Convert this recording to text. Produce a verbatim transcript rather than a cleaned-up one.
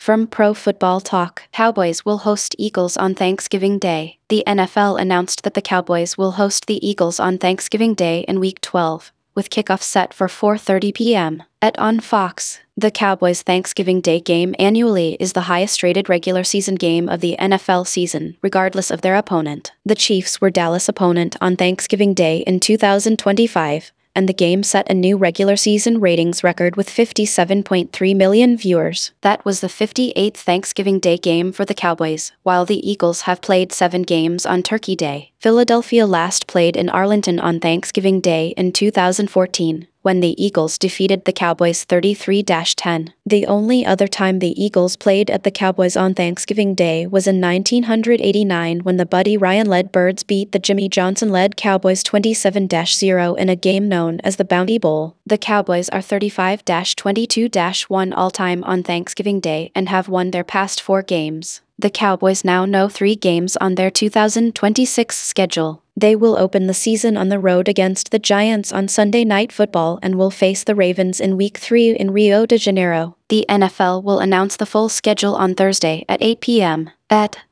From Pro Football Talk, Cowboys will host Eagles on Thanksgiving Day. The N F L announced that the Cowboys will host the Eagles on Thanksgiving Day in Week twelve, with kickoff set for four thirty p m at on Fox. The Cowboys' Thanksgiving Day game annually is the highest-rated regular season game of the N F L season, regardless of their opponent. The Chiefs were Dallas' opponent on Thanksgiving Day in two thousand twenty-five, and the game set a new regular season ratings record with fifty-seven point three million viewers. That was the fifty-eighth Thanksgiving Day game for the Cowboys, while the Eagles have played seven games on Turkey Day. Philadelphia last played in Arlington on Thanksgiving Day in two thousand fourteen, when the Eagles defeated the Cowboys thirty-three to ten. The only other time the Eagles played at the Cowboys on Thanksgiving Day was in nineteen eighty-nine when the Buddy Ryan-led Birds beat the Jimmy Johnson-led Cowboys twenty-seven to zero in a game known as the Bounty Bowl. The Cowboys are thirty-five to twenty-two to one all-time on Thanksgiving Day and have won their past four games. The Cowboys now know three games on their two thousand twenty-six schedule. They will open the season on the road against the Giants on Sunday Night Football and will face the Ravens in Week three in Rio de Janeiro. The N F L will announce the full schedule on Thursday at eight p m At